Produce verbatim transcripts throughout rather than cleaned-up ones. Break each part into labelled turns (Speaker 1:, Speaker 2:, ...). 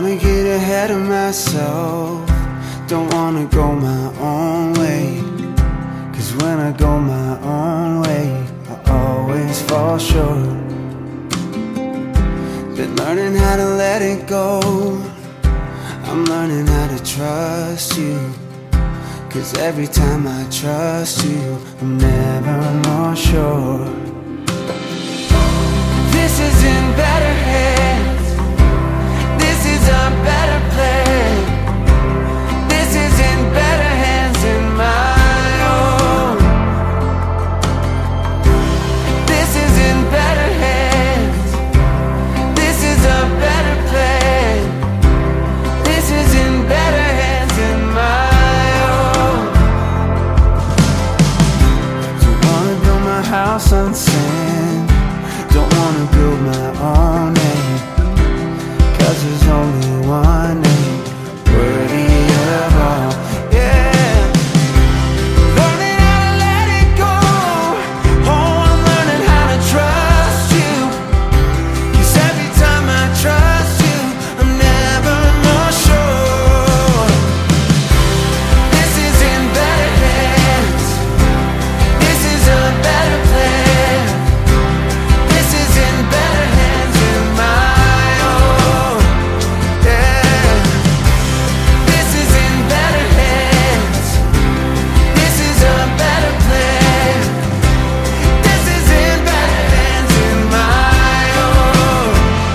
Speaker 1: wanna get ahead of myself, don't wanna go my own way. Cause when I go my own way, I always fall short. Been learning how to let it go, I'm learning how to trust you. Cause every time I trust you, I'm never more sure. This is in better hands, this is a better plan. This is in better hands than my own. This is in better hands, this is a better plan. This is in better hands than my own. Don't wanna build my house on sand, don't wanna build my own name. Cause there's only one name worthy of all, yeah. Learning how to let it go, oh, I'm learning how to trust you. Cause every time I trust you, I'm never more sure. This is in better hands, this is a better plan. This is in better hands than my own, yeah. This is in better hands, this is a better plan. This is in better hands than my own.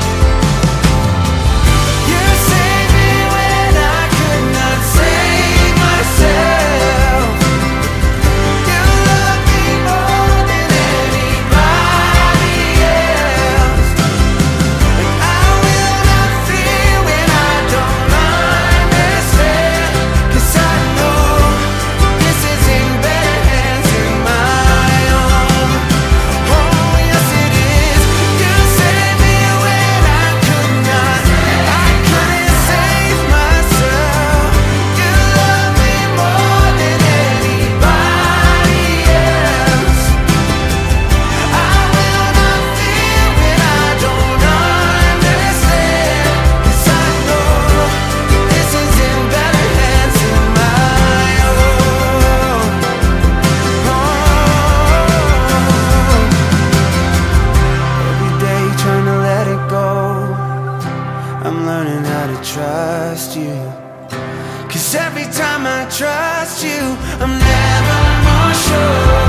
Speaker 1: You saved me when I could not save myself. You love me more than anybody else. And I will not fear when I don't understand. Cause I know this is in better hands than my own. Oh yes it is. You saved me when I could not, I couldn't save myself. You love me more than anybody else. I will not fear when I don't understand. Cause I know this is in better hands than my own. Every day trying to let it go, I'm learning how to trust you. Cause every time I trust you, I'm never more sure.